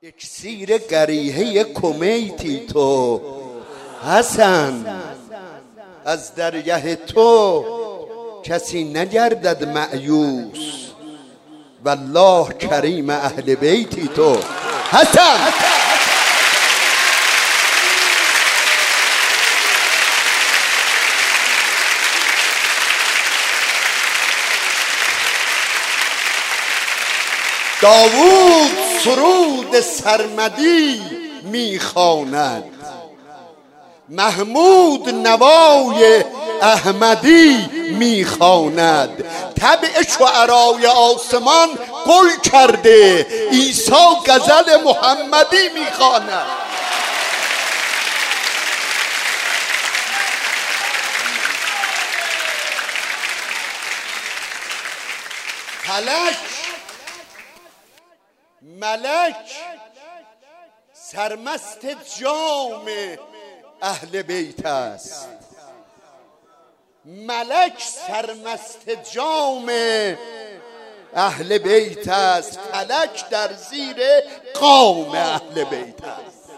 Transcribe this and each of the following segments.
اکسیر قریحه کمیتی تو حسن، از درگه تو کسی نگردد مأیوس، والله کریم اهل بیتی تو حسن. داوود سرود سرمدی میخواند، محمود نوای احمدی میخواند، طبع شعرای آسمان گل کرده، عیسی غزل محمدی میخواند. ملک سرمست جام اهل بیت است، ملک سرمست جام اهل بیت است، فلک در زیر قوم اهل بیت است.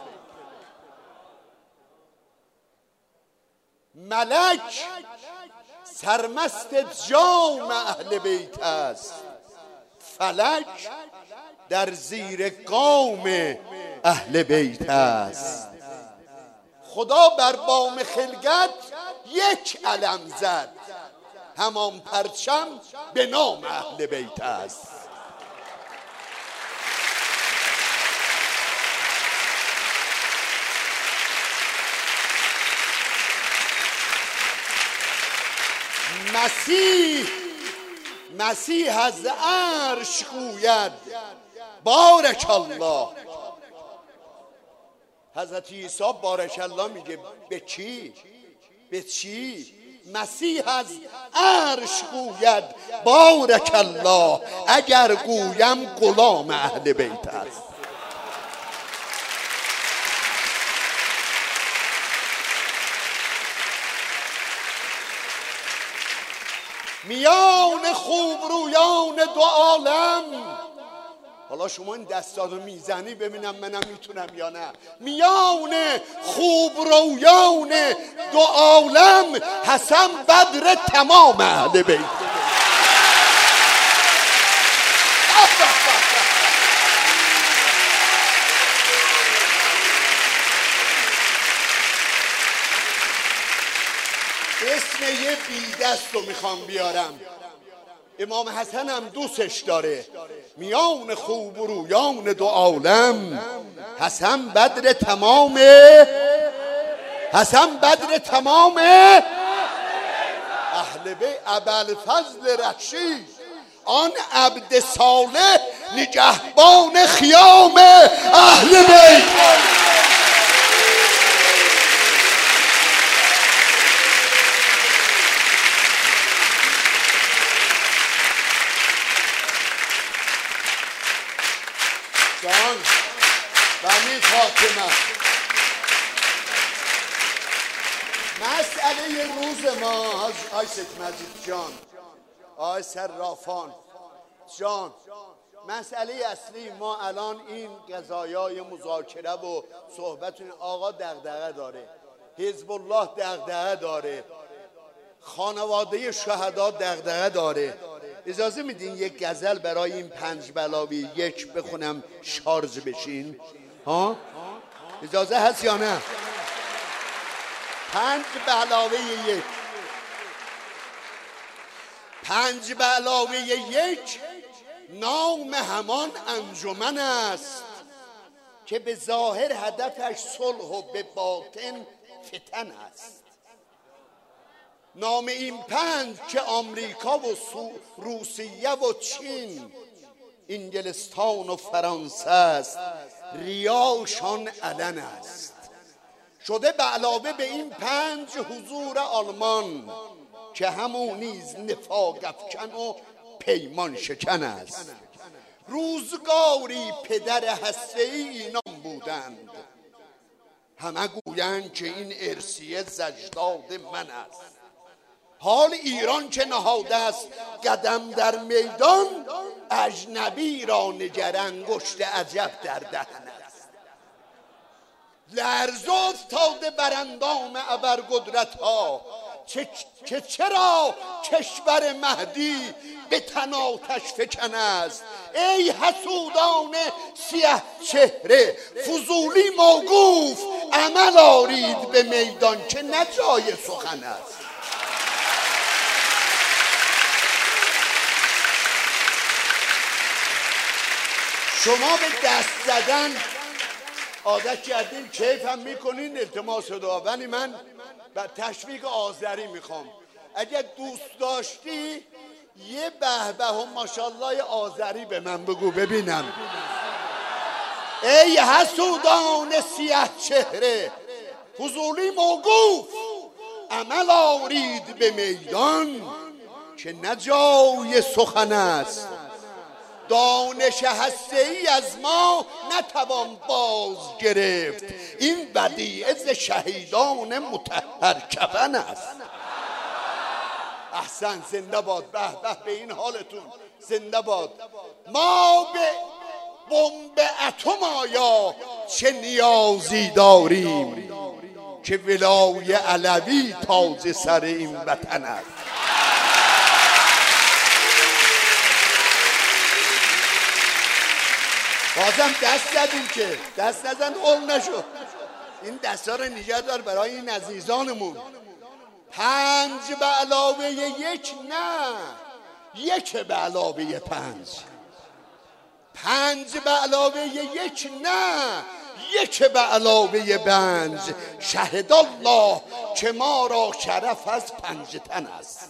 ملک سرمست جام اهل بیت است، فلک در زیر قوم اهل بیت است. خدا بر بام خلقت یک علم زد، همان پرچم به نام اهل بیت است. مسیح از عرش گوید بارک الله. حضرت عیسی بارک الله میگه به چی؟ به چی؟ مسیح از عرش گوید بارک الله، اگر گویم غلام اهل بیت است. میان خوبرویان دو عالم، حالا شما این دستاتو میزنی ببینم منم میتونم یا نه. میان خوبرویان دو عالم، حسن بدر تمام اهل بیت. اسم یه بیدست رو میخوام بیارم، امام حسن هم دوستش داره. میان خوبرویان دو عالم، حسن بدر تمام، حسن بدر تمام اهل بیت. ابوالفضل رشید آن عبد صالح، نگهبان خیام اهل بیت. جان بنی فاطمه، مسئله روز ما آی سید مجید جان، آی صرافان جان، مسئله اصلی ما الان این قضایای مذاکره و صحبت. آقا دغدغه داره، حزب الله دغدغه داره، خانواده شهدا دغدغه داره. اجازه میدین یک غزل برای این 5 بلاوی یک بخونم شارژ بشین؟ ها؟ اجازه هست یا نه؟ 5 بلاوی یک، 5 بلاوی یک نام همان انجمن است که به ظاهر هدفش صلح و به باطن فتن است. نام این 5 که آمریکا و روسیه و چین، انگلستان و فرانسه است، ریاشان علن است. شده به علاوه به این 5 حضور آلمان که همون نیز نفاق افکن و پیمان شکن است. روزگاری پدر هسته‌ای اینان بودند، همه گویند که این ارثیه زجداد من است. حال ایران که نهاده است قدم در میدان، اجنبی را نگر انگشت عجب در دهن است. لرز افتاده بر اندام ابرقدرت ها که چرا کشور مهدی به تن آتش فکن است. ای حسودان سیه چهره، فضولی موقوف عمل آرید به میدان که نه جای سخن است. شما به دست زدن عادت کردین، کیف هم میکنین، التماس دعا، ولی من به تشویق آذری میخوام. اگه دوست داشتی یه به به و ماشاءالله آذری به من بگو ببینم. ای حسودان سیاه چهره، فضولی موقوف عمل آرید به میدان که نه جای سخن است. دانش هسته‌ای از ما نتوان باز گرفت، این بدیعه ز شهیدان مطهر کفن است. احسن، زنده باد، به به به این حالتون، زنده باد. ما به بمب اتم آیا چه نیازی داریم که ولای علوی تاج سر این وطن است. بازم دست زدیم که دست نزن اول نشد. این دستا رو نگه دار برای این عزیزانمون. 5 به علاوه 1 نه، 1 به علاوه 5. 5 به علاوه 1 نه، 1 به علاوه 5. شهد الله که ما را شرف از 5 تن است.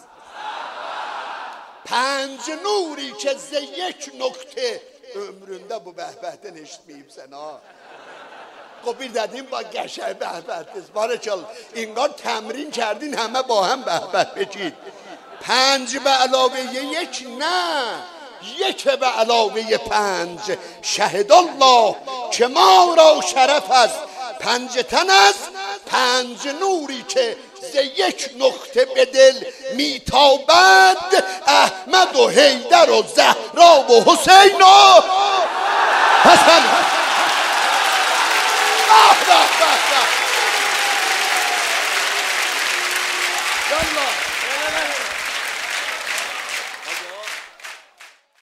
5 نوری که ز 1 نکته ömründe bu behbehten eşitmeyipsen ha. Kopir dedim bak geçer behbehtiz. Barakallah. İngar temrin kerdin همه با هم behbeh بگید. 5 به علاوه 1 نه، 1 به علاوه 5. شهد الله که ما را شرف از 5 تن است. 5 نوری که ز 1 نقطه به دل میتابد، احمد و حیدر و زهرا و حسین و حسن. الله